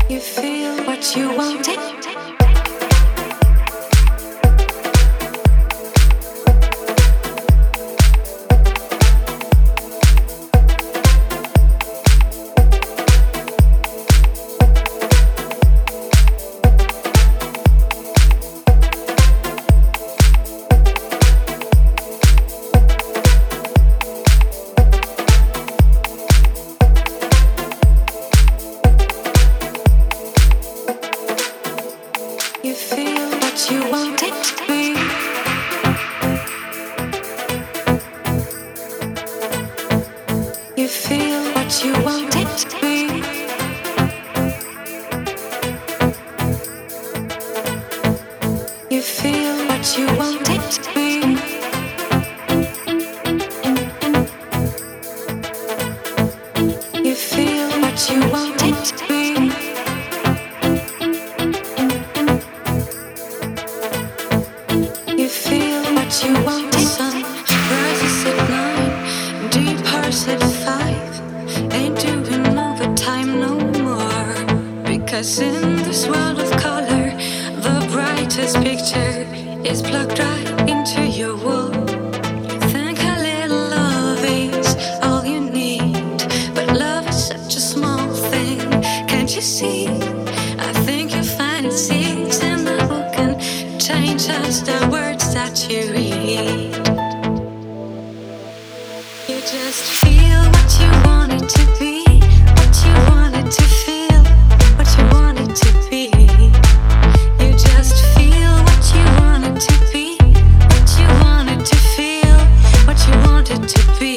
You feel what you wanted. You feel what you want it to be. You feel what you want it to be. You feel what you want it to be. You feel what you want it to be. You feel what you want. The sun rises at 9, departs at 5. Ain't doing overtime no more. Because in this world of color, the brightest picture is plugged right into your wall. You think a little love is all you need, but love is such a small thing. Can't you see? I think you find it seeds in the book and change just the words that you read. You just feel what you want it to be, what you want it to feel, what you want it to be. You just feel what you want it to be, what you want it to feel, what you want it to be.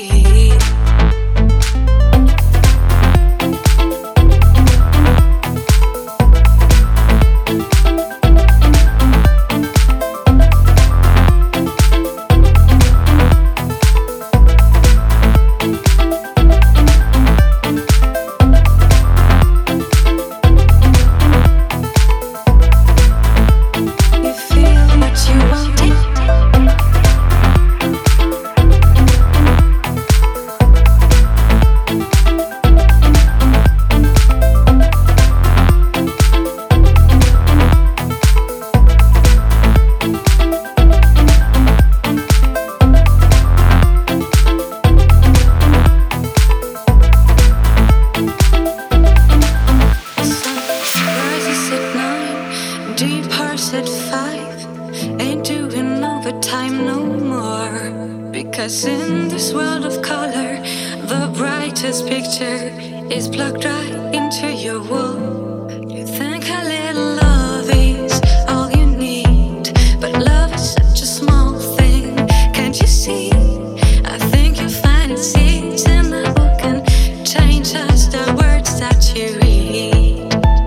Departs at 5, ain't doing overtime no more. Because in this world of color, the brightest picture is plugged right into your wall. You think a little love is all you need, but love is such a small thing. Can't you see? I think you'll find it seeds in the book and change just the words that you read.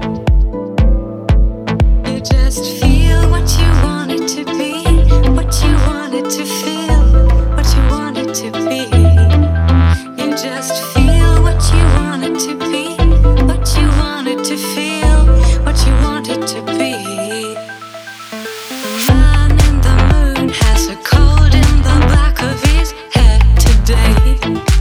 You just feel what you want it to be, what you want it to feel, what you want it to be. You just feel what you want it to be, what you want it to feel, what you want it to be. The man in the moon has a cold in the back of his head today.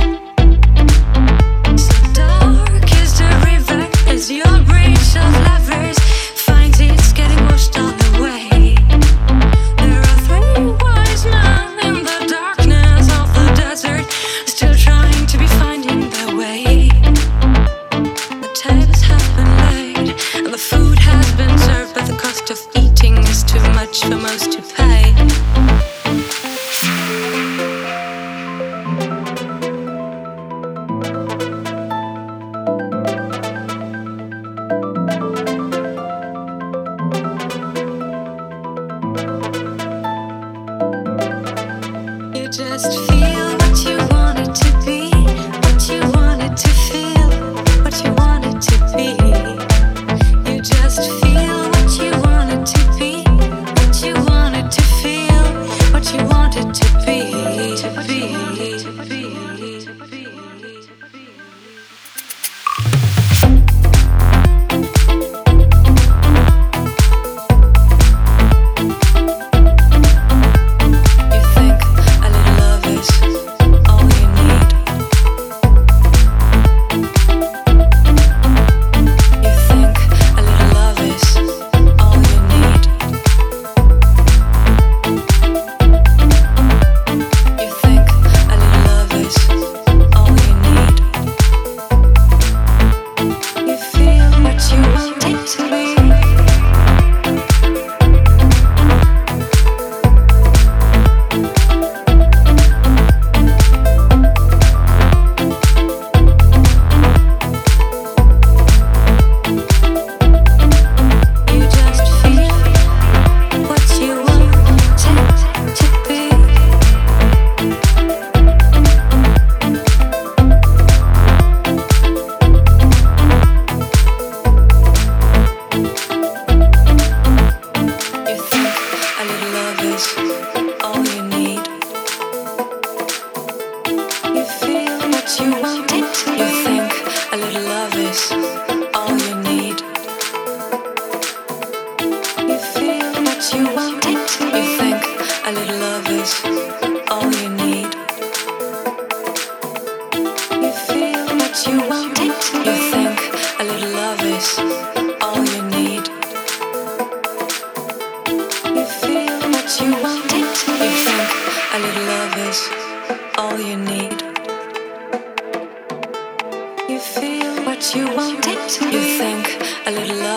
So dark is the river as your bridge of lovers finds it's getting washed all away. There are 3 wise men in the darkness of the desert, still trying to be finding their way. The tables have been laid and the food has been served, but the cost of eating is too much for most to pay. You just feel what you want it to be, what you want it to feel, what you want it to be. You just feel what you want it to be, what you want it to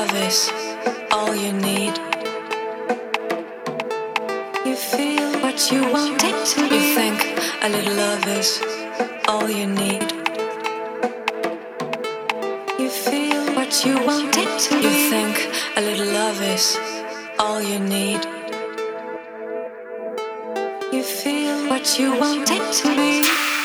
love is all you need. You feel what you want it to be. You think a little love is all you need. You feel what you want it to be. You think a little love is all you need. You feel what you want it to be.